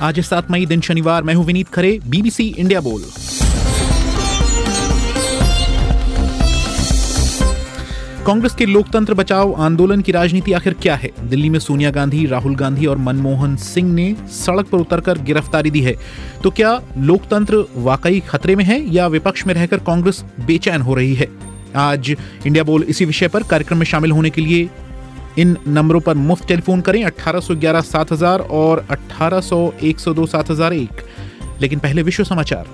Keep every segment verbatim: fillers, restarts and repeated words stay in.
आज है सात मई, दिन शनिवार। मैं हूं विनीत खरे, बीबीसी इंडिया बोल। कांग्रेस के लोकतंत्र बचाओ आंदोलन की राजनीति आखिर क्या है? दिल्ली में सोनिया गांधी, राहुल गांधी और मनमोहन सिंह ने सड़क पर उतरकर गिरफ्तारी दी है। तो क्या लोकतंत्र वाकई खतरे में है या विपक्ष में रहकर कांग्रेस बेचैन हो रही है? आज इंडिया बोल इसी विषय पर। कार्यक्रम में शामिल होने के लिए इन नंबरों पर मुफ्त टेलीफोन करें अठारह सौ ग्यारह सात हजार और अठारह सौ एक सौ दो सात हजार एक। लेकिन पहले विश्व समाचार।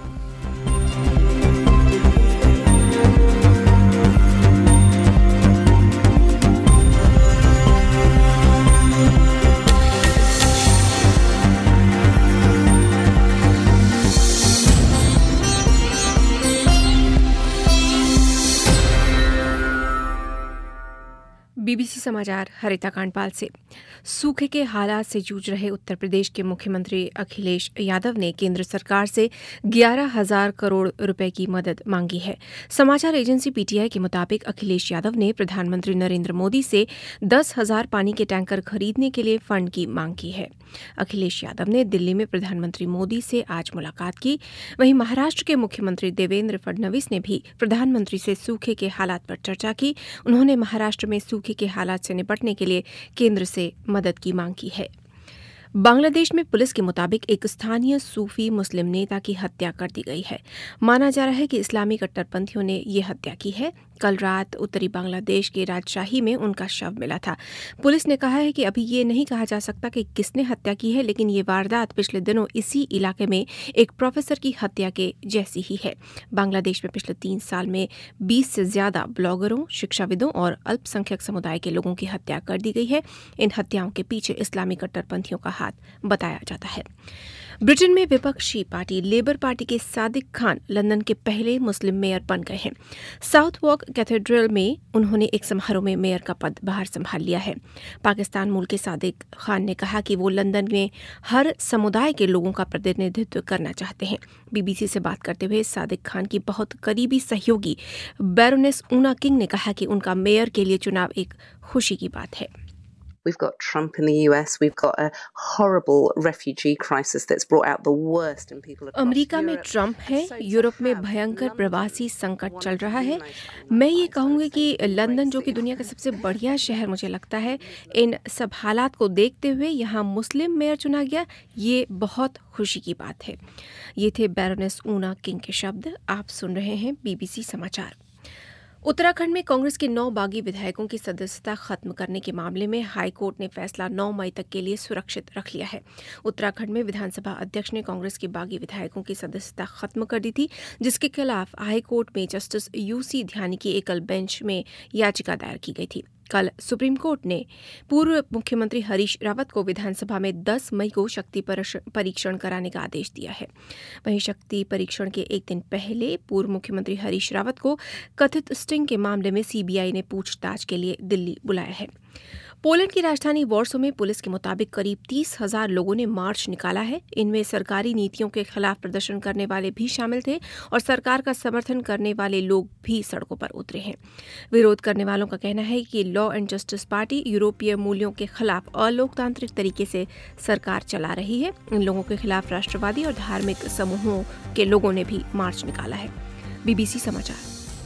बीबीसी समाचार हरिता कांडपाल से। सूखे के हालात से जूझ रहे उत्तर प्रदेश के मुख्यमंत्री अखिलेश यादव ने केंद्र सरकार से ग्यारह हजार करोड़ रुपए की मदद मांगी है। समाचार एजेंसी पीटीआई के मुताबिक अखिलेश यादव ने प्रधानमंत्री नरेंद्र मोदी से दस हजार पानी के टैंकर खरीदने के लिए फंड की मांग की है। अखिलेश यादव ने दिल्ली में प्रधानमंत्री मोदी से आज मुलाकात की। वहीं महाराष्ट्र के मुख्यमंत्री देवेंद्र फडणवीस ने भी प्रधानमंत्री से सूखे के हालात पर चर्चा की। उन्होंने महाराष्ट्र में सूखे के हालात से निपटने के लिए केंद्र से मदद की मांग की है। बांग्लादेश में पुलिस के मुताबिक एक स्थानीय सूफी मुस्लिम नेता की हत्या कर दी गई है। माना जा रहा है कि इस्लामी कट्टरपंथियों ने ये हत्या की है। कल रात उत्तरी बांग्लादेश के राजशाही में उनका शव मिला था। पुलिस ने कहा है कि अभी ये नहीं कहा जा सकता कि किसने हत्या की है, लेकिन ये वारदात पिछले दिनों इसी इलाके में एक प्रोफेसर की हत्या के जैसी ही है। बांग्लादेश में पिछले तीन साल में बीस से ज्यादा ब्लॉगरों, शिक्षाविदों और अल्पसंख्यक समुदाय के लोगों की हत्या कर दी गई है। इन हत्याओं के पीछे इस्लामी कट्टरपंथियों का हाथ बताया जाता है। ब्रिटेन में विपक्षी पार्टी लेबर पार्टी के सादिक खान लंदन के पहले मुस्लिम मेयर बन गए हैं। साउथवॉक कैथेड्रल में उन्होंने एक समारोह में मेयर का पद बाहर संभाल लिया है। पाकिस्तान मूल के सादिक खान ने कहा कि वो लंदन में हर समुदाय के लोगों का प्रतिनिधित्व करना चाहते हैं। बीबीसी से बात करते हुए सादिक खान की बहुत करीबी सहयोगी बैरोनेस ऊना किंग ने कहा कि उनका मेयर के लिए चुनाव एक खुशी की बात है। We've got Trump in the U S. We've got a horrible refugee crisis that's brought out the worst in people across America में Europe. ट्रंप है, यूरोप में भयंकर प्रवासी संकट चल रहा है। मैं ये कहूँगी कि लंदन, जो कि दुनिया का सबसे बढ़िया शहर मुझे लगता है, इन सब हालात को देखते हुए यहाँ मुस्लिम मेयर चुना गया, ये बहुत खुशी की बात है। ये थे बैरोनेस ऊना किंग के शब्द। आप सुन रहे हैं बीबीसी समाचार। उत्तराखंड में कांग्रेस के नौ बागी विधायकों की सदस्यता खत्म करने के मामले में हाईकोर्ट ने फैसला नौ मई तक के लिए सुरक्षित रख लिया है। उत्तराखंड में विधानसभा अध्यक्ष ने कांग्रेस के बागी विधायकों की सदस्यता खत्म कर दी थी, जिसके खिलाफ हाईकोर्ट में जस्टिस यूसी ध्यानी की एकल बेंच में याचिका दायर की गई थी। कल सुप्रीम कोर्ट ने पूर्व मुख्यमंत्री हरीश रावत को विधानसभा में दस मई को शक्ति परीक्षण कराने का आदेश दिया है। वहीं शक्ति परीक्षण के एक दिन पहले पूर्व मुख्यमंत्री हरीश रावत को कथित स्टिंग के मामले में सीबीआई ने पूछताछ के लिए दिल्ली बुलाया है। पोलैंड की राजधानी वॉर्सो में पुलिस के मुताबिक करीब तीस हजार लोगों ने मार्च निकाला है। इनमें सरकारी नीतियों के खिलाफ प्रदर्शन करने वाले भी शामिल थे और सरकार का समर्थन करने वाले लोग भी सड़कों पर उतरे हैं। विरोध करने वालों का कहना है कि लॉ एंड जस्टिस पार्टी यूरोपीय मूल्यों के खिलाफ अलोकतांत्रिक तरीके से सरकार चला रही है। इन लोगों के खिलाफ राष्ट्रवादी और धार्मिक समूहों के लोगों ने भी मार्च निकाला है। बीबीसी समाचार।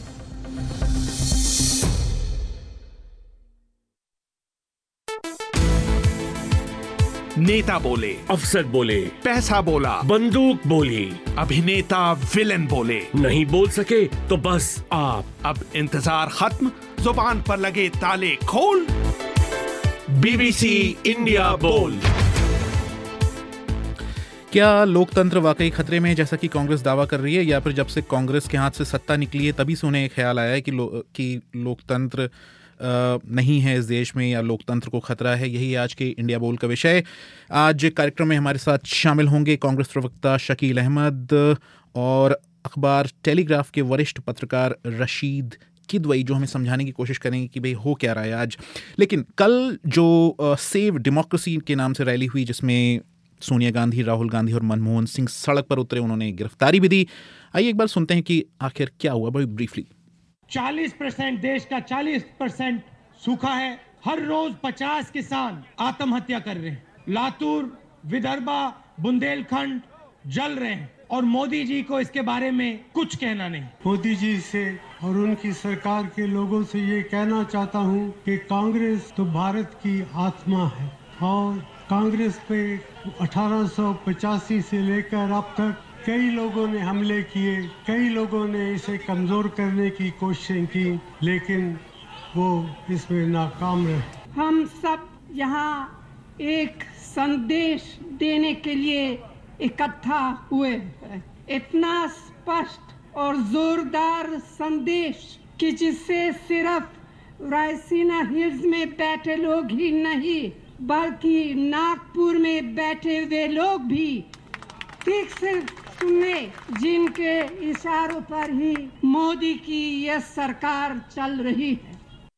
नेता बोले, अफसर बोले, पैसा बोला, बंदूक बोली, अभिनेता विलेन बोले, नहीं बोल सके तो बस आप। अब इंतजार खत्म, जुबान पर लगे ताले खोल। बीबीसी इंडिया बोल। क्या लोकतंत्र वाकई खतरे में है जैसा कि कांग्रेस दावा कर रही है, या फिर जब से कांग्रेस के हाथ से सत्ता निकली है तभी से उन्हें ख्याल आया है कि, लो, कि लोकतंत्र नहीं है इस देश में या लोकतंत्र को खतरा है? यही आज के इंडिया बोल का विषय। आज कार्यक्रम में हमारे साथ शामिल होंगे कांग्रेस प्रवक्ता शकील अहमद और अखबार टेलीग्राफ के वरिष्ठ पत्रकार रशीद किदवई, जो हमें समझाने की कोशिश करेंगे कि भाई हो क्या रहा है आज। लेकिन कल जो सेव डेमोक्रेसी के नाम से रैली हुई, जिसमें सोनिया गांधी, राहुल गांधी और मनमोहन सिंह सड़क पर उतरे, उन्होंने गिरफ्तारी भी दी। आइए एक बार सुनते हैं कि आखिर क्या हुआ, बड़ी ब्रीफली। चालीस परसेंट देश का चालीस परसेंट सूखा है। हर रोज पचास किसान आत्महत्या कर रहे हैं। लातूर, विदर्भा, बुंदेलखंड जल रहे हैं और मोदी जी को इसके बारे में कुछ कहना नहीं। मोदी जी से और उनकी सरकार के लोगों से ये कहना चाहता हूँ कि कांग्रेस तो भारत की आत्मा है और कांग्रेस पे अठारह सौ पचासी से लेकर अब तक कई लोगों ने हमले किए, कई लोगों ने इसे कमजोर करने की कोशिश की, लेकिन वो इसमें नाकाम रहे। हम सब यहाँ एक संदेश देने के लिए इकट्ठा हुए हैं, इतना स्पष्ट और जोरदार संदेश कि जिससे सिर्फ रायसीना हिल्स में बैठे लोग ही नहीं बल्कि नागपुर में बैठे हुए लोग भी ठीक से सुने, जिनके इशारों पर ही मोदी की यह सरकार चल रही है।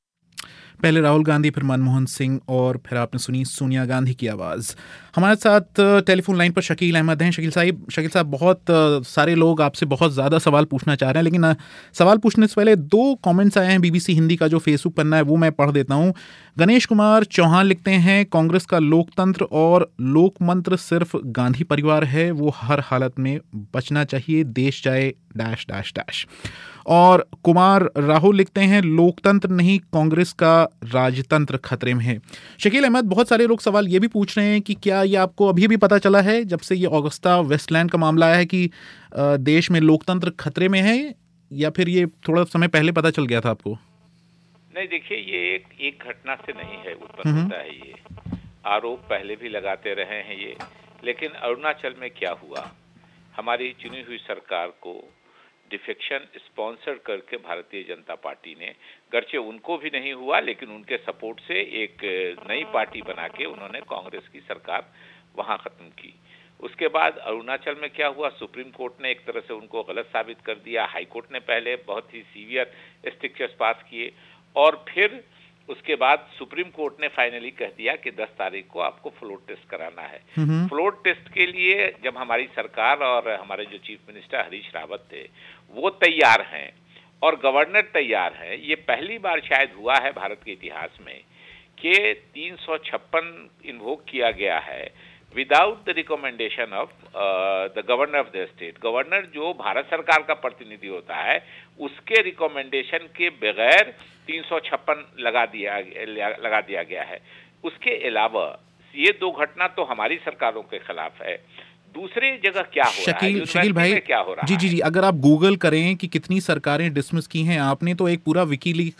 पहले राहुल गांधी, फिर मनमोहन सिंह और फिर आपने सुनी सोनिया गांधी की आवाज़। हमारे साथ टेलीफोन लाइन पर शकील अहमद हैं। शकील साहब शकील साहब बहुत सारे लोग आपसे बहुत ज़्यादा सवाल पूछना चाह रहे हैं, लेकिन सवाल पूछने से पहले दो कमेंट्स आए हैं बीबीसी हिंदी का जो फेसबुक पन्ना है वो मैं पढ़ देता हूँ। गणेश कुमार चौहान लिखते हैं, कांग्रेस का लोकतंत्र और लोकमंत्र सिर्फ गांधी परिवार है, वो हर हालत में बचना चाहिए, देश चाहे डैश डैश डैश। और कुमार राहुल लिखते हैं, लोकतंत्र नहीं कांग्रेस का राजतंत्र खतरे में है। शकील अहमद, बहुत सारे लोग सवाल ये भी पूछ रहे हैं कि क्या ये आपको अभी भी पता चला है जब से ये ऑगस्टा वेस्टलैंड का मामला आया है कि देश में लोकतंत्र खतरे में है, या फिर ये थोड़ा समय पहले पता चल गया था आपको? नहीं, देखिए ये एक एक घटना से नहीं है उत्पन्न होता है, ये आरोप पहले भी लगाते रहे हैं ये। लेकिन अरुणाचल में क्या हुआ, हमारी चुनी हुई सरकार को डिफेक्शन स्पॉन्सर करके भारतीय जनता पार्टी ने, गर्चे उनको भी नहीं हुआ लेकिन उनके सपोर्ट से एक नई पार्टी बना के उन्होंने कांग्रेस की सरकार वहां खत्म की। उसके बाद अरुणाचल में क्या हुआ, सुप्रीम कोर्ट ने एक तरह से उनको गलत साबित कर दिया। हाई कोर्ट ने पहले बहुत ही सीवियर स्ट्रिक्चर्स पास किए और फिर उसके बाद सुप्रीम कोर्ट ने फाइनली कह दिया कि दस तारीख को आपको फ्लोर टेस्ट कराना है। फ्लोर टेस्ट के लिए जब हमारी सरकार और हमारे जो चीफ मिनिस्टर हरीश रावत थे वो तैयार हैं और गवर्नर तैयार है, ये पहली बार शायद हुआ है भारत के इतिहास में कि तीन सौ छप्पन इन्वोक किया गया है without the recommendation of the governor of the state. Governor जो भारत सरकार का प्रतिनिधि होता है उसके रिकमेंडेशन के बगैर तीन सौ छप्पन लगा दिया लगा दिया गया है। उसके अलावा ये दो घटना तो हमारी सरकारों के खिलाफ है। दूसरी जगह क्या हो रहा है, शकील भाई, क्या हो रहा जी जी जी अगर आप गूगल करें कि कितनी सरकारें डिसमिस की हैं, आपने तो एक पूरा विकीलीक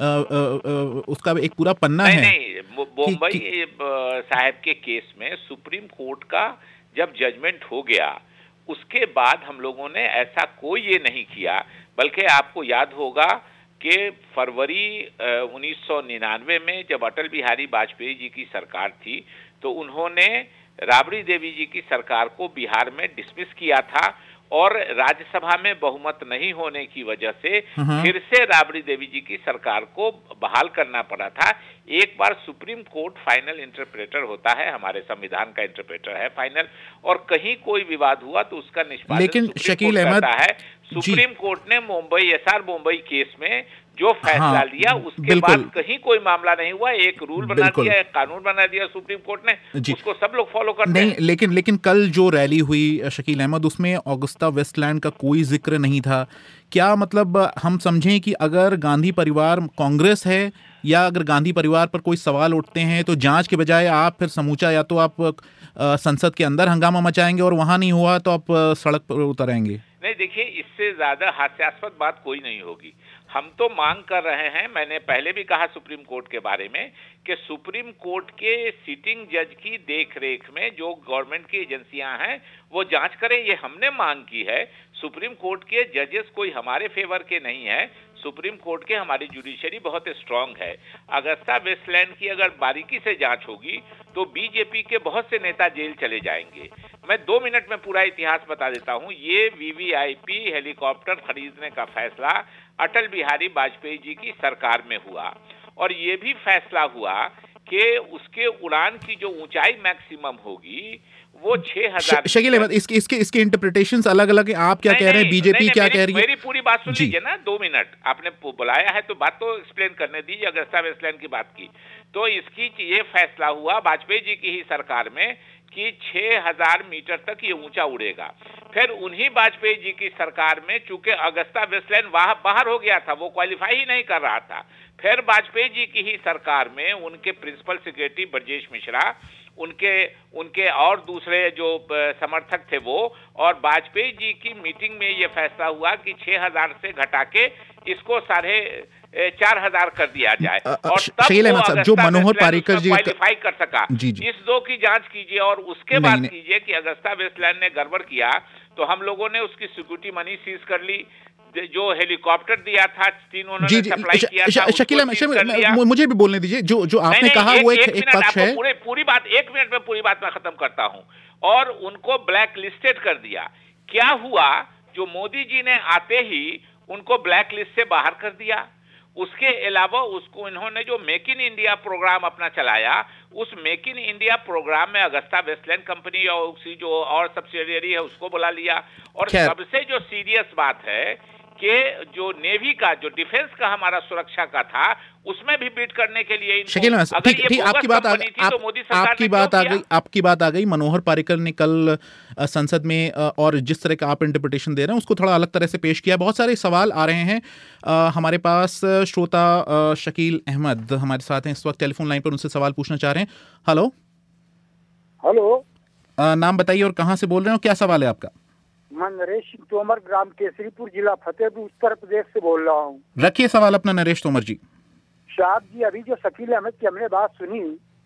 उसका एक पूरा पन्ना नहीं, है। नहीं, मुंबई साहब के केस में सुप्रीम कोर्ट का जब जजमेंट हो गया उसके बाद हम लोगों ने ऐसा कोई ये नहीं किया, बल्कि आपको याद होगा कि फरवरी उन्नीस सौ निन्यानवे में जब अटल बिहारी वाजपेयी जी की सरकार थी तो उन्होंने राबड़ी देवी जी की सरकार को बिहार में डिसमिस किया था और राज्यसभा में बहुमत नहीं होने की वजह से फिर से राबड़ी देवी जी की सरकार को बहाल करना पड़ा था। एक बार सुप्रीम कोर्ट फाइनल इंटरप्रेटर होता है, हमारे संविधान का इंटरप्रेटर है फाइनल, और कहीं कोई विवाद हुआ तो उसका निष्पादन लेकिन शकील अहमद है। सुप्रीम कोर्ट ने मुंबई एसआर मुंबई केस में जो फैसला हाँ, लिया उसके बाद कहीं कोई मामला नहीं हुआ, एक रूल बना दिया, एक कानून बना दिया सुप्रीम कोर्ट ने, उसको सब लोग फॉलो करते नहीं, हैं। लेकिन लेकिन कल जो रैली हुई शकील अहमद, उसमें ऑगस्टा वेस्टलैंड का कोई जिक्र नहीं था। क्या मतलब हम समझें कि अगर गांधी परिवार कांग्रेस है या अगर गांधी परिवार पर कोई सवाल उठते हैं तो जांच के बजाय आप फिर समूचा या तो आप आ, संसद के अंदर हंगामा मचाएंगे और वहां नहीं हुआ तो आप सड़क पर उतरेंगे? नहीं, देखिए इससे ज्यादा हास्यास्पद बात कोई नहीं होगी। हम तो मांग कर रहे हैं, मैंने पहले भी कहा सुप्रीम कोर्ट के बारे में कि सुप्रीम कोर्ट के सिटिंग जज की देखरेख में जो गवर्नमेंट की एजेंसियां हैं वो जांच करें, ये हमने मांग की है। सुप्रीम कोर्ट के जजेस कोई हमारे फेवर के नहीं है, सुप्रीम कोर्ट के हमारी जुडिशरी बहुत स्ट्रांग है। अगस्ता वेस्टलैंड की अगर बारीकी से जांच होगी तो बीजेपी के बहुत से नेता जेल चले जाएंगे। मैं दो मिनट में पूरा इतिहास बता देता हूं। ये वीवीआईपी हेलीकॉप्टर खरीदने का फैसला अटल बिहारी वाजपेयी जी की सरकार में हुआ और ये भी फैसला हुआ कि उसके उड़ान की जो ऊंचाई मैक्सिमम होगी वो छह हजार। शकील अहमद, इसके इसके इसके इंटरप्रिटेशंस अलग अलग हैं। आप क्या कह रहे हैं, बीजेपी क्या कह रही है? मेरी पूरी बात सुन लीजिए ना, दो मिनट आपने बुलाया है तो बात तो एक्सप्लेन करने दीजिए। अगस्ता वेस्टलैंड की बात की तो इसकी ये फैसला हुआ वाजपेयी जी की ही सरकार में कि छह हज़ार मीटर तक ये ऊंचा उड़ेगा। फिर उन्हीं वाजपेयी जी की सरकार में चूंकि अगस्ता वेस्टलैंड वहां बाहर हो गया था, वो क्वालिफाई ही नहीं कर रहा था, फिर वाजपेयी जी की ही सरकार में उनके प्रिंसिपल सेक्रेटरी ब्रजेश मिश्रा, उनके उनके और दूसरे जो समर्थक थे वो, और वाजपेयी जी की मीटिंग में ये फैसला हुआ कि छह हज़ार से घटा के इसको साढ़े चार हजार कर दिया जाए, और तब वो जो मनोहर पारीकर जी क्वालिफाई कर सका। जी जी। इस दो की जांच कीजिए और उसके बाद कीजिए कि अगस्ता वेस्टलैंड ने गड़बड़ किया तो हम लोगों ने उसकी सिक्योरिटी मनी सीज कर ली, जो हेलीकॉप्टर दिया था तीन उन्होंने सप्लाई किया था। शकीला, मुझे भी बोलने दीजिए, जो जो आपने कहा वो एक, एक पक्ष है। पूरे पूरी बात एक मिनट में पूरी बात मैं खत्म करता हूं। और उनको ब्लैक लिस्टेड कर दिया। क्या हुआ, जो मोदी जी ने आते ही उनको ब्लैक लिस्ट से बाहर कर दिया। उसके अलावा उसको इन्होंने जो मेक इन इंडिया प्रोग्राम अपना चलाया, उस मेक इन इंडिया प्रोग्राम में अगस्ता वेस्टलैंड कंपनी और उसी जो और सब्सिडियरी है उसको बुला लिया। और सबसे जो सीरियस बात है कि जो नेवी का, जो डिफेंस का हमारा सुरक्षा का था, उसमें भी बिड करने के लिए शकील, ठीक ठीक आपकी बात आ गई, आप, आपकी बात आ गई आपकी बात आ गई मनोहर पारीकर ने कल संसद में, और जिस तरह का आप इंटरप्रिटेशन दे रहे हैं उसको थोड़ा अलग तरह से पेश किया। बहुत सारे सवाल आ रहे हैं हमारे पास। श्रोता शकील अहमद हमारे साथ हैं इस वक्त टेलीफोन लाइन पर, उनसे सवाल पूछना चाह रहे हैं। हेलो हेलो, नाम बताइए और कहाँ से बोल रहे हो, क्या सवाल है आपका? मैं नरेश सिंह तोमर, ग्राम केसरीपुर, जिला फतेहपुर, उत्तर प्रदेश से बोल रहा हूँ। रखिए सवाल अपना नरेश तोमर जी। साहब जी, अभी जो शकील अहमद की हमने बात सुनी,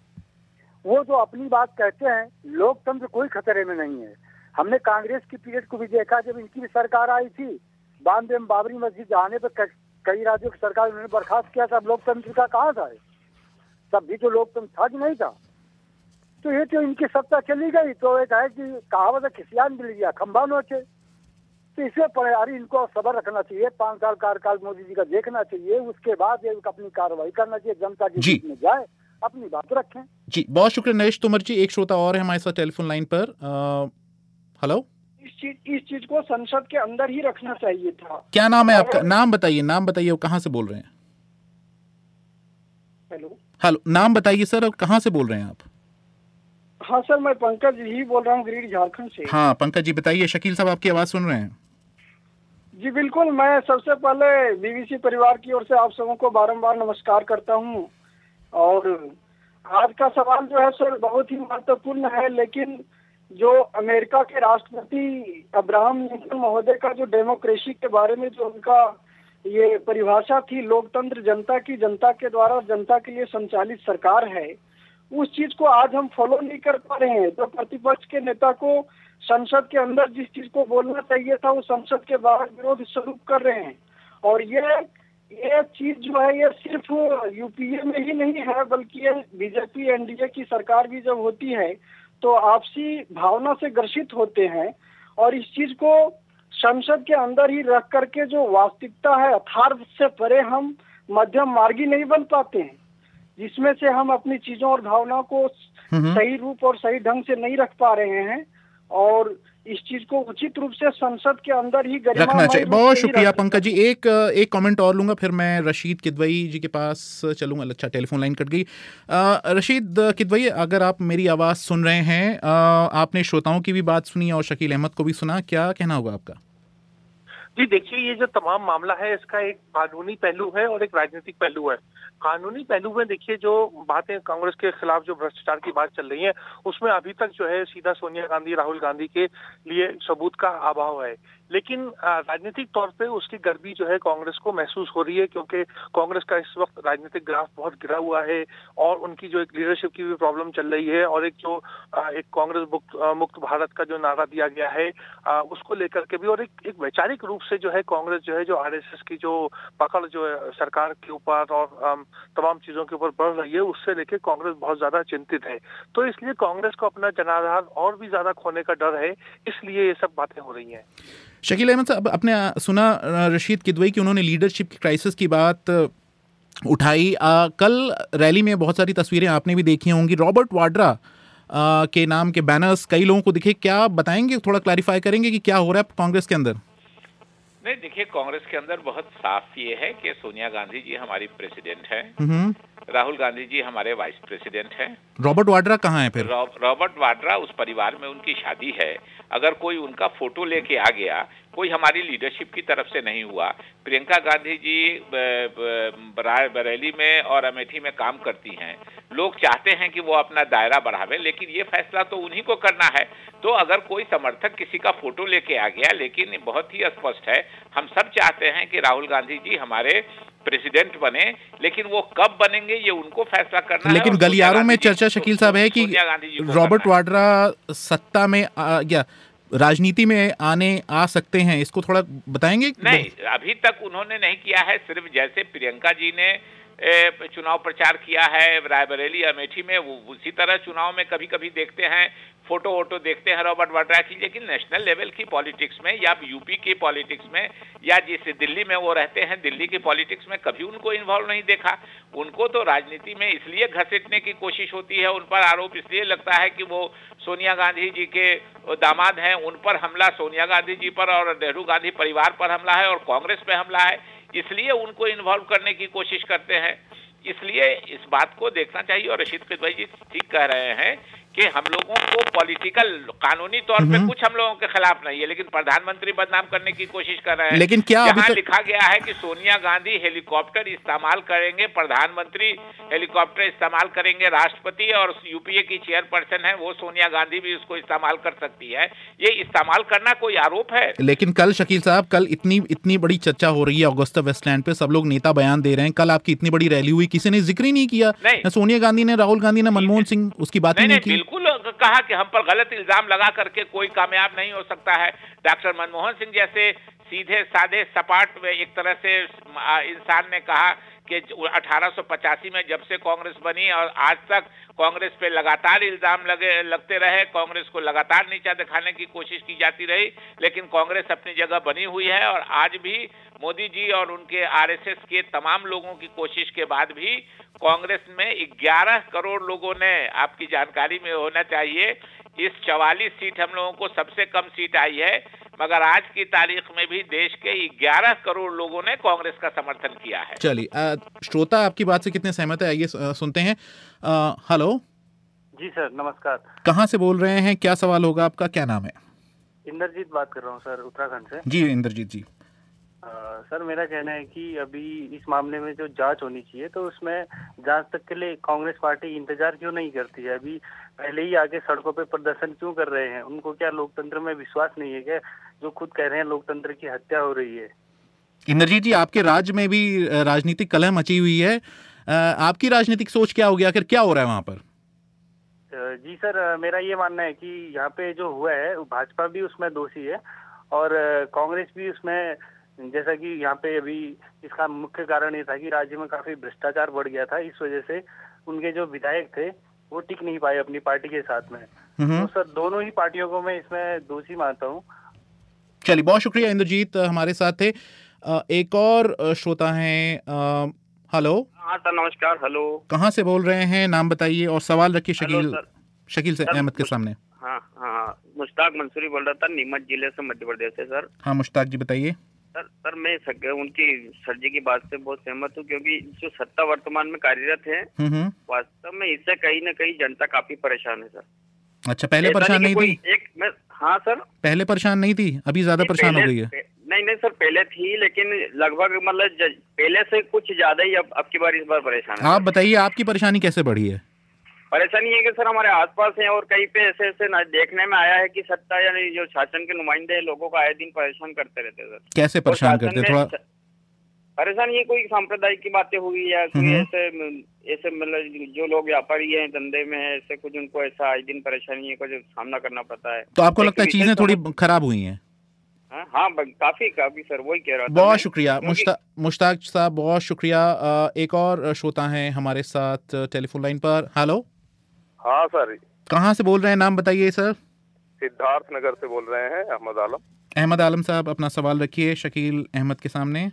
वो जो अपनी बात कहते हैं लोकतंत्र कोई खतरे में नहीं है। हमने कांग्रेस की पीरियड को भी देखा, जब इनकी भी सरकार आई थी, बांबे में बाबरी मस्जिद आने पर कई राज्यों की सरकार उन्होंने बर्खास्त किया था। लोकतंत्र का कहाँ था? तब भी तो लोकतंत्र था कि नहीं था? तो ये तो इनकी सत्ता चली गई तो एक है कि कहावत है, खिसियान मिल गया खंबा नोचे। तो इससे पड़े यार इनको सब्र रखना चाहिए, पाँच साल कार्यकाल मोदी जी का देखना चाहिए, उसके बाद ये अपनी कार्रवाई करना चाहिए, जनता के बीच में जाए, अपनी बात रखें। जी बहुत शुक्रिया नरेश तोमर जी। एक श्रोता और है हमारे साथ टेलीफोन लाइन पर। हेलो, इस चीज इस चीज को संसद के अंदर ही रखना चाहिए था। क्या नाम है आपका? नाम बताइए, नाम बताइए, कहाँ से बोल रहे हैं? हेलो हेलो, नाम बताइए सर, और कहाँ से बोल रहे हैं आप? हाँ सर, मैं पंकज ही बोल रहा हूँ, गिरिडीह झारखंड से। हाँ पंकज जी बताइए, शकील साहब आपकी आवाज सुन रहे हैं। जी बिल्कुल, मैं सबसे पहले बीबीसी परिवार की ओर से आप सबों को बारंबार नमस्कार करता हूँ। और आज का सवाल जो है सर बहुत ही महत्वपूर्ण है, लेकिन जो अमेरिका के राष्ट्रपति अब्राहम लिंकन महोदय का जो डेमोक्रेसी के बारे में जो उनका ये परिभाषा थी, लोकतंत्र जनता की, जनता के द्वारा जनता के लिए संचालित सरकार है, उस चीज को आज हम फॉलो नहीं कर पा रहे हैं। तो प्रतिपक्ष के नेता को संसद के अंदर जिस चीज को बोलना चाहिए था वो संसद के बाहर विरोध स्वरूप कर रहे हैं। और ये ये चीज जो है ये सिर्फ यूपीए में ही नहीं है, बल्कि ये बीजेपी एनडीए की सरकार भी जब होती है तो आपसी भावना से ग्रसित होते हैं। और इस चीज को संसद के अंदर ही रख करके जो वास्तविकता है यथार्थ से परे हम मध्यम मार्गी नहीं बन पाते हैं, जिसमें से हम अपनी चीजों और भावनाओं को सही रूप और सही ढंग से नहीं रख पा रहे हैं। और इस चीज को उचित रूप से संसद के अंदर ही रखना चाहिए। बहुत शुक्रिया पंकज जी। एक एक कमेंट और लूंगा, फिर मैं रशीद किदवई जी के पास चलूंगा। अच्छा, टेलीफोन लाइन कट गई। रशीद किदवई, अगर आप मेरी आवाज सुन रहे हैं, आ, आपने श्रोताओं की भी बात सुनी और शकील अहमद को भी सुना, क्या कहना होगा आपका? जी देखिए, ये जो तमाम मामला है इसका एक कानूनी पहलू है और एक राजनीतिक पहलू है। कानूनी पहलू में देखिए जो बातें कांग्रेस के खिलाफ जो भ्रष्टाचार की बात चल रही है उसमें अभी तक जो है सीधा सोनिया गांधी राहुल गांधी के लिए सबूत का अभाव है, लेकिन राजनीतिक तौर पे उसकी गर्मी जो है कांग्रेस को महसूस हो रही है, क्योंकि कांग्रेस का इस वक्त राजनीतिक ग्राफ बहुत गिरा हुआ है और उनकी जो एक लीडरशिप की भी प्रॉब्लम चल रही है। और एक जो एक कांग्रेस मुक्त मुक्त भारत का जो नारा दिया गया है उसको लेकर के भी, और एक, एक वैचारिक रूप से जो है कांग्रेस जो है जो आरएसएस की जो पकड़ जो है सरकार के ऊपर और तमाम चीजों के ऊपर बढ़ रही है, उससे लेके कांग्रेस बहुत ज्यादा चिंतित है। तो इसलिए कांग्रेस को अपना जनाधार और भी ज्यादा खोने का डर है, इसलिए ये सब बातें हो रही हैं। शकील अहमद साहब, आपने सुना रशीद किदवई की उन्होंने लीडरशिप की क्राइसिस की बात उठाई। आ, कल रैली में बहुत सारी तस्वीरें आपने भी देखी होंगी, रॉबर्ट वाड्रा आ, के नाम के बैनर्स कई लोगों को दिखे। क्या बताएंगे, थोड़ा क्लैरिफाई करेंगे कि क्या हो रहा है कांग्रेस के अंदर? नहीं, देखिए कांग्रेस के अंदर बहुत साफ ये है कि सोनिया गांधी जी हमारी प्रेसिडेंट हैं, राहुल गांधी जी हमारे वाइस प्रेसिडेंट हैं। रॉबर्ट वाड्रा कहाँ है फिर? रॉबर्ट वाड्रा, उस परिवार में उनकी शादी है। अगर कोई उनका फोटो लेके आ गया, कोई हमारी लीडरशिप की तरफ से नहीं हुआ। प्रियंका गांधी जी बरेली में और अमेठी में काम करती हैं। लोग चाहते हैं कि वो अपना दायरा बढ़ावे, लेकिन ये फैसला तो उन्हीं को करना है। तो अगर कोई समर्थक किसी का फोटो लेके आ गया, लेकिन बहुत ही स्पष्ट है, हम सब चाहते हैं कि राहुल गांधी जी हमारे प्रेसिडेंट बने, लेकिन वो कब बनेंगे ये उनको फैसला करना है। लेकिन गलियारों में चर्चा शकील साहब है कि रॉबर्ट वाड्रा सत्ता में आ, या राजनीति में आने आ सकते हैं, इसको थोड़ा बताएंगे? नहीं, अभी तक उन्होंने नहीं किया है। सिर्फ जैसे प्रियंका जी ने चुनाव प्रचार किया है रायबरेली अमेठी में, वो उसी तरह चुनाव में कभी कभी देखते हैं, फोटो वोटो देखते हैं रॉबर्ट वाड्रा की। लेकिन नेशनल लेवल की पॉलिटिक्स में या यूपी की पॉलिटिक्स में या जिस दिल्ली में वो रहते हैं, दिल्ली की पॉलिटिक्स में कभी उनको इन्वॉल्व नहीं देखा। उनको तो राजनीति में इसलिए घसीटने की कोशिश होती है, उन पर आरोप इसलिए लगता है कि वो सोनिया गांधी जी के दामाद हैं, उन पर हमला सोनिया गांधी जी पर और नेहरू गांधी परिवार पर हमला है और कांग्रेस पे हमला है, इसलिए उनको इन्वॉल्व करने की कोशिश करते हैं। इसलिए इस बात को देखना चाहिए। और रशीद किदवई जी ठीक कह रहे हैं कि हम लोगों को पॉलिटिकल कानूनी तौर पे कुछ हम लोगों के खिलाफ नहीं है, लेकिन प्रधानमंत्री बदनाम करने की कोशिश कर रहे हैं। लेकिन क्या जहां तो... लिखा गया है कि सोनिया गांधी हेलीकॉप्टर इस्तेमाल करेंगे, प्रधानमंत्री हेलीकॉप्टर इस्तेमाल करेंगे, राष्ट्रपति और यूपीए की चेयरपर्सन है वो सोनिया गांधी भी उसको इस्तेमाल कर सकती है। ये इस्तेमाल करना कोई आरोप है? लेकिन कल शकील साहब, कल इतनी इतनी बड़ी चर्चा हो रही है ऑगस्टा वेस्टलैंड पे, सब लोग नेता बयान दे रहे हैं। कल आपकी इतनी बड़ी रैली हुई, किसी ने जिक्र ही नहीं किया, न सोनिया गांधी ने, राहुल गांधी ने, मनमोहन सिंह उसकी बात ही नहीं की। बिल्कुल कहा कि हम पर गलत इल्जाम लगा करके कोई कामयाब नहीं हो सकता है। डॉक्टर मनमोहन सिंह जैसे सीधे साधे सपाट में एक तरह से इंसान ने कहा कि अठारह सौ पचासी में जब से कांग्रेस बनी और आज तक कांग्रेस पे लगातार इल्जाम लगे लगते रहे, कांग्रेस को लगातार नीचा दिखाने की कोशिश की जाती रही, लेकिन कांग्रेस अपनी जगह बनी हुई है। और आज भी मोदी जी और उनके आरएसएस के तमाम लोगों की कोशिश के बाद भी कांग्रेस में ग्यारह करोड़ लोगों ने, आपकी जानकारी में होना चाहिए, इस चवालीस सीट हम लोगों को सबसे कम सीट आई है, मगर आज की तारीख में भी देश के ग्यारह करोड़ लोगों ने कांग्रेस का समर्थन किया है। चलिए, श्रोता आपकी बात से कितने सहमत है, आइए सुनते हैं। हेलो जी सर, नमस्कार। कहाँ से बोल रहे हैं, क्या सवाल होगा आपका, क्या नाम है? इंद्रजीत बात कर रहा हूँ सर, उत्तराखंड से। जी इंद्रजीत जी। आ, सर मेरा कहना है कि अभी इस मामले में जो जांच होनी चाहिए, तो उसमें जांच तक के लिए कांग्रेस पार्टी इंतजार क्यों नहीं करती है? अभी पहले ही आगे सड़कों पे प्रदर्शन क्यों कर रहे हैं? उनको क्या लोकतंत्र में विश्वास नहीं है क्या, जो खुद कह रहे हैं लोकतंत्र की हत्या हो रही है? इंद्रजीत जी, आपके राज्य में भी राजनीतिक कलह मची हुई है, आपकी राजनीतिक सोच क्या हो गया, आखिर क्या हो रहा है वहाँ पर? जी सर, मेरा ये मानना है कि यहाँ पे जो हुआ है भाजपा भी उसमें दोषी है और कांग्रेस भी उसमें, जैसा कि यहाँ पे अभी इसका मुख्य कारण ये था कि राज्य में काफी भ्रष्टाचार बढ़ गया था, इस वजह से उनके जो विधायक थे वो टिक नहीं पाए अपनी पार्टी के साथ में। तो सर दोनों ही पार्टियों को मैं इसमें दोषी मानता हूँ। चलिए, बहुत शुक्रिया इंद्रजीत हमारे साथ थे। एक और श्रोता हैं, हेलो। हाँ सर, नमस्कार। हेलो, कहाँ से बोल रहे हैं, नाम बताइए और सवाल रखिए शकील शकील से अहमद के सामने। हाँ हाँ, मुश्ताक मंसूरी बोल रहा था, नीमच जिले से, मध्य प्रदेश से सर। हाँ मुश्ताक जी बताइए। सर सर मैं सक, उनकी सर जी की बात से बहुत सहमत हूँ, क्योंकि जो सत्ता वर्तमान में कार्यरत है, वास्तव में इससे कहीं न कहीं जनता काफी परेशान है सर। अच्छा, पहले परेशान नहीं थी? एक मैं हाँ सर, पहले परेशान नहीं थी, अभी ज्यादा परेशान हो गई है? नहीं नहीं सर, पहले थी, लेकिन लगभग मतलब पहले से कुछ ज्यादा ही अब अब की बार इस बार परेशान है। आप बताइए, आपकी परेशानी कैसे बढ़ी है? परेशानी है कि सर हमारे आसपास है और कहीं पे ऐसे ऐसे देखने में आया है कि सत्ता यानी जो शासन के नुमाइंदे लोगों को आए दिन परेशान करते रहते हैं सर। कैसे परेशान करते हैं? थोड़ा परेशान, ये कोई सांप्रदायिक की बातें हुई या कोई ऐसे ऐसे मतलब जो लोग व्यापारी हैं, धंधे में है, ऐसे कुछ उनको ऐसा आए दिन परेशानी का जो सामना करना पड़ता है। तो आपको लगता है चीजें थोड़ी खराब हुई हैं? हाँ काफी काफी सर, वही कह रहा था। बहुत शुक्रिया मुश्ताक साहब, बहुत शुक्रिया। एक और श्रोता है हमारे साथ टेलीफोन लाइन पर। हेलो। हाँ सर। कहाँ से बोल रहे हैं, नाम बताइए सर। सिद्धार्थ नगर से बोल रहे हैं, अहमद आलम। अहमद आलम साहब, अपना सवाल रखिए शकील अहमद के सामने,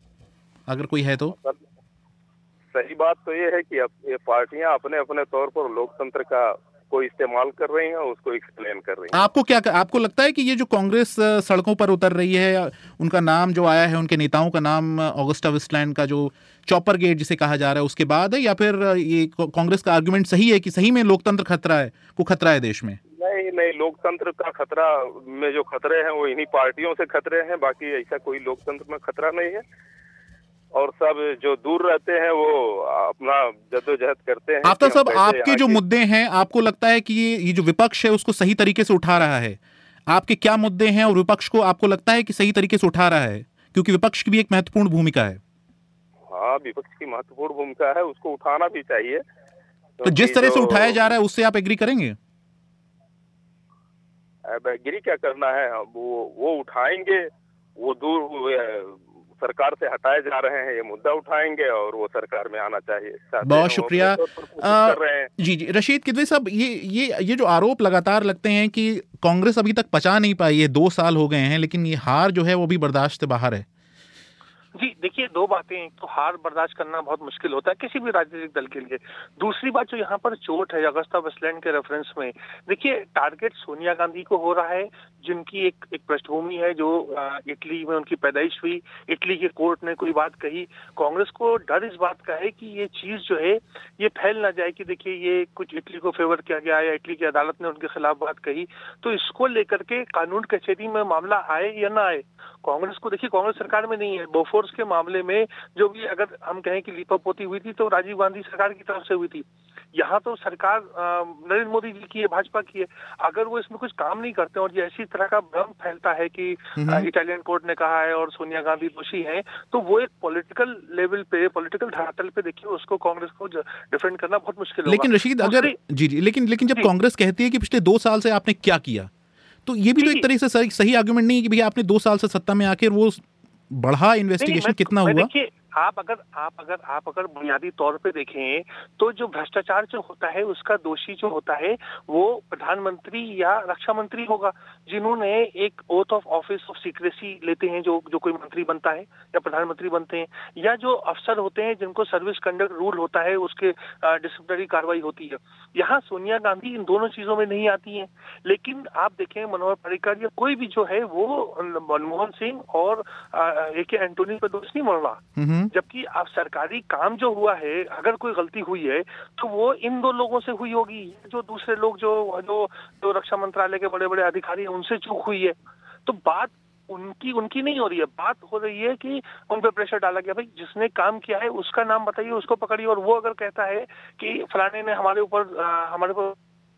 अगर कोई है तो। सही बात तो ये है कि ये पार्टियां अपने अपने तौर पर लोकतंत्र का को इस्तेमाल कर रही हैं, उसको एक्सप्लेन कर रही हैं। आपको क्या आपको लगता है कि ये जो कांग्रेस सड़कों पर उतर रही है, उनका नाम जो आया है, उनके नेताओं का नाम ऑगस्टा वेस्टलैंड का जो चॉपर गेट जिसे कहा जा रहा है उसके बाद है, या फिर ये कांग्रेस का आर्गुमेंट सही है कि सही में लोकतंत्र खतरा है को खतरा है देश में? नहीं नहीं, लोकतंत्र का खतरा में जो खतरे हैं वो इन्हीं पार्टियों से खतरे हैं, बाकी ऐसा कोई लोकतंत्र में खतरा नहीं है। और सब जो दूर रहते हैं वो अपना जद्दोजहद करते हैं। आफ्ताब साहब, आपके जो मुद्दे हैं, आपको लगता है कि ये ये जो विपक्ष है उसको सही तरीके से उठा रहा है? आपके क्या मुद्दे हैं और विपक्ष को आपको लगता है कि सही तरीके से उठा रहा है? क्योंकि विपक्ष की भी एक महत्वपूर्ण भूमिका है। हाँ, विपक्ष की महत्वपूर्ण भूमिका है, उसको उठाना भी चाहिए। तो जिस तरह से उठाया जा रहा है उससे आप एग्री करेंगे? एग्री क्या करना है, वो वो उठाएंगे, वो दूर सरकार से हटाए जा रहे हैं, ये मुद्दा उठाएंगे और वो सरकार में आना चाहिए। बहुत शुक्रिया। आ, जी जी रशीद किदवई साहब, ये ये ये जो आरोप लगातार लगते हैं कि कांग्रेस अभी तक पचा नहीं पाई है, दो साल हो गए हैं, लेकिन ये हार जो है वो भी बर्दाश्त से बाहर है। जी देखिए, दो बातें, एक तो हार बर्दाश्त करना बहुत मुश्किल होता है किसी भी राजनीतिक दल के लिए। दूसरी बात जो यहाँ पर चोट है अगस्ता वेस्टलैंड के रेफरेंस में, देखिए टारगेट सोनिया गांधी को हो रहा है, जिनकी एक एक पृष्ठभूमि है, जो इटली में उनकी पैदाइश हुई, इटली के कोर्ट ने कोई बात कही। कांग्रेस को डर इस बात का है कि ये चीज जो है ये फैल ना जाए कि देखिए ये कुछ इटली को फेवर किया गया या इटली की अदालत ने उनके खिलाफ बात कही, तो इसको लेकर के कानून कचहरी में मामला आए या ना आए, कांग्रेस को देखिए, कांग्रेस सरकार में नहीं है। बोफोर्स के मामले में जो भी अगर हम कहें कि लीपापोती हुई थी तो राजीव गांधी सरकार की तरफ से हुई थी, यहाँ तो सरकार नरेंद्र मोदी जी की है, भाजपा की है। अगर वो इसमें कुछ काम नहीं करते और ये ऐसी तरह का भ्रम फैलता है कि इटालियन कोर्ट ने कहा है और सोनिया गांधी दोषी हैं, तो वो एक पॉलिटिकल लेवल पे, पॉलिटिकल धरातल पे देखिए उसको कांग्रेस को डिफेंड करना बहुत मुश्किल होगा। लेकिन रशीद, अगर जी जी लेकिन लेकिन जब कांग्रेस कहती है कि पिछले दो साल से आपने क्या किया, तो ये भी तो एक तरह से सही, सही आर्गुमेंट नहीं है कि भैया आपने दो साल से सत्ता में आकर वो बढ़ा इन्वेस्टिगेशन कितना हुआ? देखिए, आप अगर आप अगर आप अगर बुनियादी तौर पे देखें तो जो भ्रष्टाचार जो होता है उसका दोषी जो होता है वो प्रधानमंत्री या रक्षा मंत्री होगा, जिन्होंने एक oath of office of secrecy लेते हैं, जो जो कोई मंत्री बनता है या प्रधानमंत्री बनते हैं, या जो अफसर होते हैं जिनको सर्विस कंडक्ट रूल होता है, उसके डिसिप्लिनरी कार्रवाई होती है। यहाँ सोनिया गांधी इन दोनों चीजों में नहीं आती है। लेकिन आप देखें मनोहर पर्रिकर या कोई भी जो है वो मनमोहन सिंह और ए के एंटोनी पर दोष नहीं मल रहा, जबकि अब सरकारी काम जो हुआ है, अगर कोई गलती हुई है तो वो इन दो लोगों से हुई होगी, जो दूसरे लोग जो जो जो रक्षा मंत्रालय के बड़े बड़े अधिकारी हैं उनसे चूक हुई है। तो बात उनकी उनकी नहीं हो रही है, बात हो रही है कि उन पे प्रेशर डाला गया, भाई जिसने काम किया है उसका नाम बताइए, उसको पकड़िए। और वो अगर कहता है कि फलाने ने हमारे ऊपर हमारे ऊपर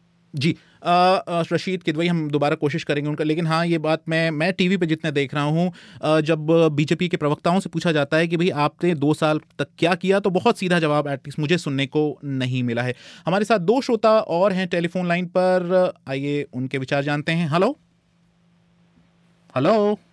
जी आ, आ, रशीद किदवई, हम दोबारा कोशिश करेंगे उनका, लेकिन हाँ ये बात मैं मैं टीवी पे जितने देख रहा हूँ, जब बीजेपी के प्रवक्ताओं से पूछा जाता है कि भाई आपने दो साल तक क्या किया, तो बहुत सीधा जवाब एटलीस्ट मुझे सुनने को नहीं मिला है। हमारे साथ दो श्रोता और हैं टेलीफोन लाइन पर, आइए उनके विचार जानते हैं। हेलो हेलो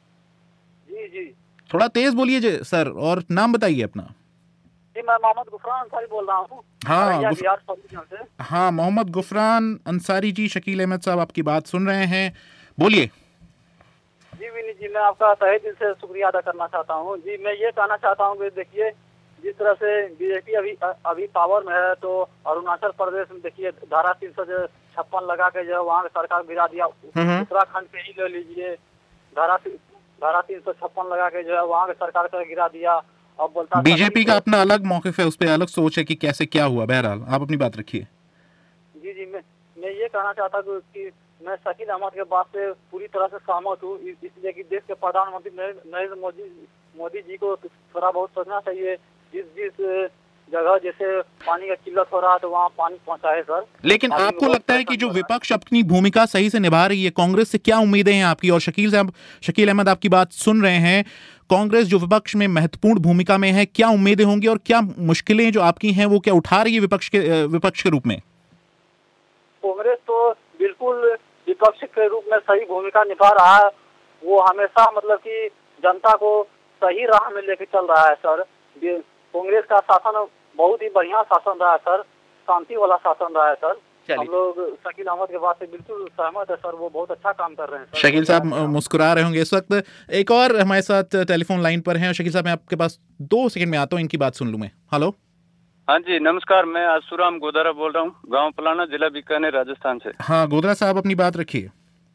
जी जी थोड़ा तेज बोलिए सर, और नाम बताइए अपना। जी मैं मोहम्मद गुफरान अंसारी बोल रहा हूँ। हाँ गुफ... हाँ मोहम्मद गुफरान अंसारी जी, शकील अहमद साहब आपकी बात सुन रहे हैं, बोलिए। जी विनीत जी, मैं आपका तहे दिल से शुक्रिया अदा करना चाहता हूँ। जी मैं ये कहना चाहता हूँ कि देखिए, जिस तरह से बीजेपी अभी अभी पावर में है, तो अरुणाचल प्रदेश में देखिए धारा तीन सौ छप्पन लगा के जो वहाँ सरकार गिरा दिया। उत्तराखंड पे ही ले लीजिए, धारा धारा तीन सौ छप्पन लगा के जो है वहाँ के सरकार का गिरा दिया। अब बोलता बीजेपी का अपना अलग मौक़िफ़ है, उस पर अलग सोच है कि कैसे क्या हुआ। बहरहाल आप अपनी बात रखिए। जी जी मैं मैं ये कहना चाहता हूँ कि मैं शकील अहमद के बात से पूरी तरह से सहमत हूँ, इसलिए कि देश के प्रधानमंत्री नरेंद्र मोदी मोदी जी को थोड़ा बहुत सोचना चाहिए, जिस जिस जगह जैसे पानी का किल्लत हो रहा है तो वहाँ पानी पहुँचाए सर। लेकिन आपको लगता है कि जो विपक्ष अपनी भूमिका सही से निभा रही है, कांग्रेस से क्या उम्मीदें हैं आपकी? और शकील साहब, शकील अहमद आपकी बात सुन रहे हैं, कांग्रेस जो विपक्ष में महत्वपूर्ण भूमिका में है, क्या उम्मीदें होंगी और क्या मुश्किलें जो आपकी हैं वो क्या उठा रही है विपक्ष के विपक्ष के रूप में? कांग्रेस तो बिल्कुल विपक्ष के रूप में सही भूमिका निभा रहा है। वो हमेशा मतलब कि जनता को सही राह में लेके चल रहा है सर। कांग्रेस का शासन बहुत ही बढ़िया शासन रहा है सर, शांति वाला शासन रहा है सर। हम लोग शकील अहमद के बात से बिल्कुल सहमत है सर, वो बहुत अच्छा काम कर रहे हैं सर। शकील साहब मुस्कुरा रहे होंगे इस वक्त। एक और हमारे साथ टेलीफोन लाइन पर हैं। शकील साहब मैं आपके पास दो सेकंड में आता हूँ, इनकी बात सुन लूँ मैं। हेलो हाँ जी नमस्कार, मैं आसुराम गोदारा बोल रहा हूँ, गांव पलाना, जिला बीकानेर, राजस्थान से। हाँ गोदरा साहब, अपनी बात रखिए।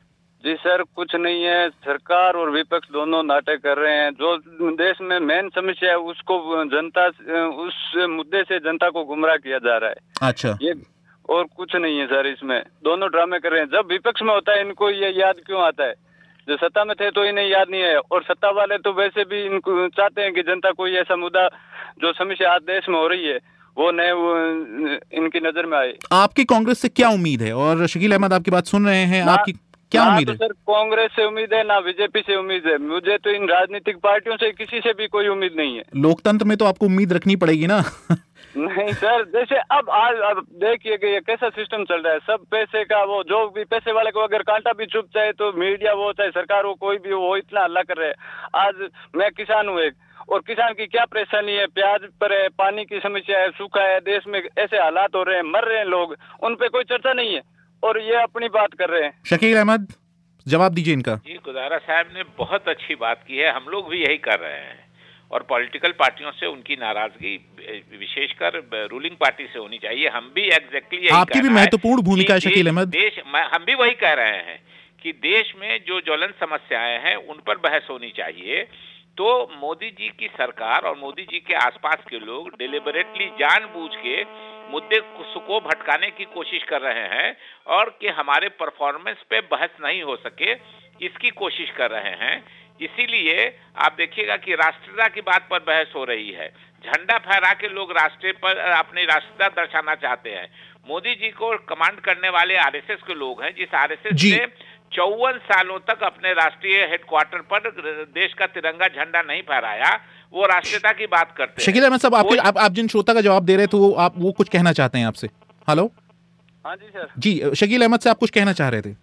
जी सर, कुछ नहीं है, सरकार और विपक्ष दोनों नाटक कर रहे हैं। जो देश में मेन समस्या है उसको जनता, उस मुद्दे से जनता को गुमराह किया जा रहा है। अच्छा, ये और कुछ नहीं है सर, इसमें दोनों ड्रामे कर रहे हैं। जब विपक्ष में होता है इनको ये याद क्यों आता है, जो सत्ता में थे तो इन्हें याद नहीं है, और सत्ता वाले तो वैसे भी इनको चाहते हैं कि जनता कोई ऐसा मुद्दा जो समस्या आज देश में हो रही है वो नए वो इनकी नजर में आए। आपकी कांग्रेस से क्या उम्मीद है? और शकील अहमद आपकी बात सुन रहे हैं, आपकी क्या उम्मीद है? तो सर कांग्रेस से उम्मीद है ना बीजेपी से उम्मीद है, मुझे तो इन राजनीतिक पार्टियों से किसी से भी कोई उम्मीद नहीं है। लोकतंत्र में तो आपको उम्मीद रखनी पड़ेगी ना। नहीं सर, जैसे अब आज अब देखिए कि ये कैसा सिस्टम चल रहा है, सब पैसे का, वो जो भी पैसे वाले को अगर कांटा भी चुभ जाए तो मीडिया वो चाहे सरकार हो कोई भी, वो इतना हल्ला कर रहे हैं। आज मैं किसान हूँ एक, और किसान की क्या परेशानी है, प्याज पर है, पानी की समस्या है, सूखा है, देश में ऐसे हालात हो रहे हैं, मर रहे हैं लोग, उन पे कोई चर्चा नहीं है और ये अपनी बात कर रहे हैं। शकील अहमद जवाब दीजिए इनका। जी गोदारा साहब ने बहुत अच्छी बात की है, हम लोग भी यही कर रहे हैं, और पॉलिटिकल पार्टियों से उनकी नाराजगी विशेषकर रूलिंग पार्टी से होनी चाहिए। हम भी एग्जैक्टली यही, आपकी भी महत्वपूर्ण भूमिका है शकील अहमद। देश, हम भी वही कह रहे हैं कि देश में जो ज्वलन समस्याएं हैं उन पर बहस होनी चाहिए। तो मोदी जी की सरकार और मोदी जी के आसपास के लोग डिलिबरेटली जानबूझ के मुद्दे को भटकाने की कोशिश कर रहे हैं और कि हमारे परफॉर्मेंस पे बहस नहीं हो सके, इसकी कोशिश कर रहे हैं। इसीलिए आप देखिएगा कि राष्ट्रीयता की बात पर बहस हो रही है, झंडा फहरा के लोग राष्ट्रीय पर अपनी राष्ट्रीयता दर्शाना चाहते हैं। मोदी जी को कमांड करने वाले आरएसएस के लोग हैं, जिस आरएसएस ने चौवन सालों तक अपने राष्ट्रीय हेडक्वार्टर पर देश का तिरंगा झंडा नहीं फहराया, वो राष्ट्रीयता की बात करते हैं। शकील अहमद साहब, आपके आप, आप जिन श्रोता का जवाब दे रहे थे वो आप वो कुछ कहना चाहते हैं आपसे। हेलो, हाँ जी सर। जी शकील अहमद से आप कुछ कहना चाह रहे थे?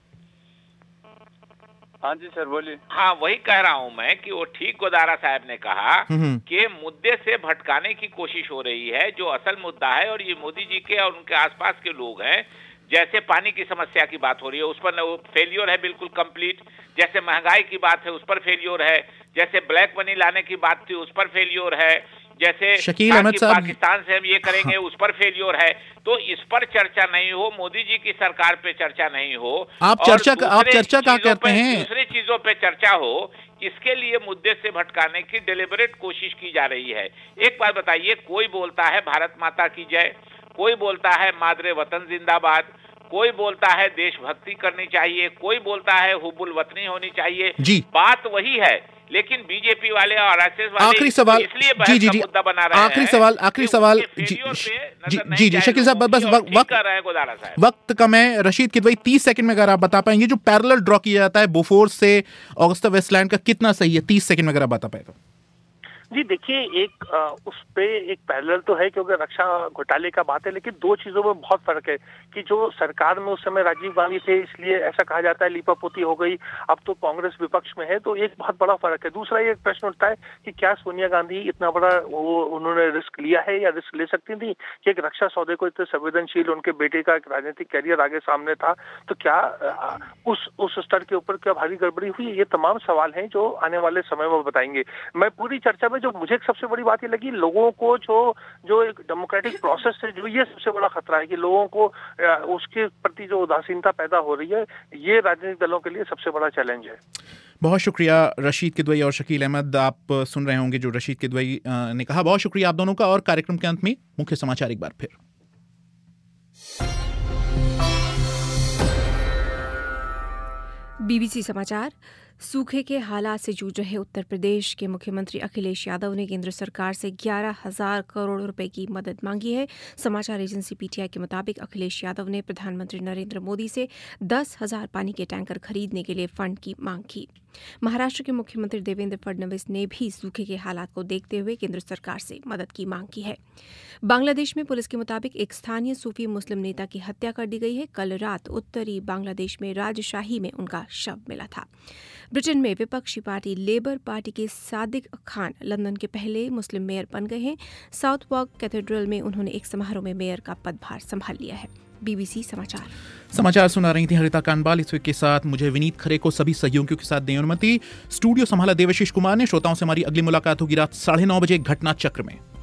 हाँ जी सर बोलिए। हाँ वही कह रहा हूँ मैं कि वो ठीक गोदारा साहब ने कहा कि मुद्दे से भटकाने की कोशिश हो रही है, जो असल मुद्दा है, और ये मोदी जी के और उनके आसपास के लोग हैं। जैसे पानी की समस्या की बात हो रही है उस पर फेलियर है बिल्कुल कंप्लीट, जैसे महंगाई की बात है उस पर फेलियर है, जैसे ब्लैक मनी लाने की बात थी उस पर फेलियर है, जैसे शकील अहमद साहब पाकिस्तान से हम ये करेंगे हाँ। उस पर फेलियर है। तो इस पर चर्चा नहीं हो, मोदी जी की सरकार पे चर्चा नहीं हो, आप चर्चा आप चर्चा क्या करते हैं, दूसरी चीजों पे चर्चा हो, इसके लिए मुद्दे से भटकाने की डेलिबरेट कोशिश की जा रही है। एक बात बताइए, कोई बोलता है भारत माता की जय, कोई बोलता है मादरे वतन जिंदाबाद, कोई बोलता है देशभक्ति करनी चाहिए, कोई बोलता है हुब्बुल वतनी होनी चाहिए, बात वही है। लेकिन बीजेपी वाले और आरएसएस वाले आखिरी सवाल इसलिए बहस का मुद्दा बना रहे हैं। आखिरी सवाल आखिरी सवाल जी जी जी शकील साहब, बस वक्त वक्त कम है। रशीद किदवई तीस सेकंड में अगर आप बता पाएंगे, जो पैरेलल ड्रॉ किया जाता है बोफोर्स से ऑगस्टा वेस्टलैंड का, कितना सही है? तीस सेकंड में अगर आप बता पाए तो। जी देखिए, एक आ, उस पे एक पैरेलल तो है क्योंकि रक्षा घोटाले का बात है, लेकिन दो चीजों में बहुत फर्क है कि जो सरकार में उस समय राजीव गांधी थे इसलिए ऐसा कहा जाता है लीपापोती हो गई, अब तो कांग्रेस विपक्ष में है, तो एक बहुत बड़ा फर्क है। दूसरा ये प्रश्न उठता है कि क्या सोनिया गांधी इतना बड़ा वो उन्होंने रिस्क लिया है या रिस्क ले सकती थी कि एक रक्षा सौदे को इतने संवेदनशील, उनके बेटे का एक राजनीतिक कैरियर आगे सामने था, तो क्या उस उस स्तर के ऊपर क्या भारी गड़बड़ी हुई? ये तमाम सवाल हैं जो आने वाले समय में बताएंगे। मैं पूरी चर्चा में जो मुझे एक सबसे बड़ी बात ये लगी, लोगों को जो जो एक डेमोक्रेटिक प्रोसेस है, जो ये सबसे बड़ा खतरा है कि लोगों को उसके प्रति जो उदासीनता पैदा हो रही है, ये राजनीतिक दलों के लिए सबसे बड़ा चैलेंज है। बहुत शुक्रिया रशीद किदवई और शकील अहमद। आप सुन रहे होंगे जो रशीद किदवई ने कहा। बहुत शुक्रिया आप दोनों का। और कार्यक्रम के अंत में मुख्य समाचार एक बार फिर। बीबीसी समाचार। सूखे के हालात से जूझ रहे उत्तर प्रदेश के मुख्यमंत्री अखिलेश यादव ने केंद्र सरकार से ग्यारह हजार करोड़ रुपए की मदद मांगी है। समाचार एजेंसी पीटीआई के मुताबिक अखिलेश यादव ने प्रधानमंत्री नरेंद्र मोदी से दस हजार पानी के टैंकर खरीदने के लिए फंड की मांग की। महाराष्ट्र के मुख्यमंत्री देवेंद्र फडणवीस ने भी सूखे के हालात को देखते हुए केंद्र सरकार से मदद की मांग की है। बांग्लादेश में पुलिस के मुताबिक एक स्थानीय सूफी मुस्लिम नेता की हत्या कर दी गई है। कल रात उत्तरी बांग्लादेश में राजशाही में उनका शव मिला था। ब्रिटेन में विपक्षी पार्टी लेबर पार्टी के सादिक खान लंदन के पहले मुस्लिम मेयर बन गए हैं। साउथवार्क कैथेड्रल में उन्होंने एक समारोह में मेयर का पदभार संभाल लिया है। बीबीसी समाचार समाचार सुना रही थी हरिता कानबाल। इस वीक के साथ मुझे विनीत खरे को सभी सहयोगियों के साथ दें अनुमति। स्टूडियो संभाला देवशीष कुमार ने। श्रोताओं से हमारी अगली मुलाकात होगी रात साढ़े नौ बजे घटना चक्र में।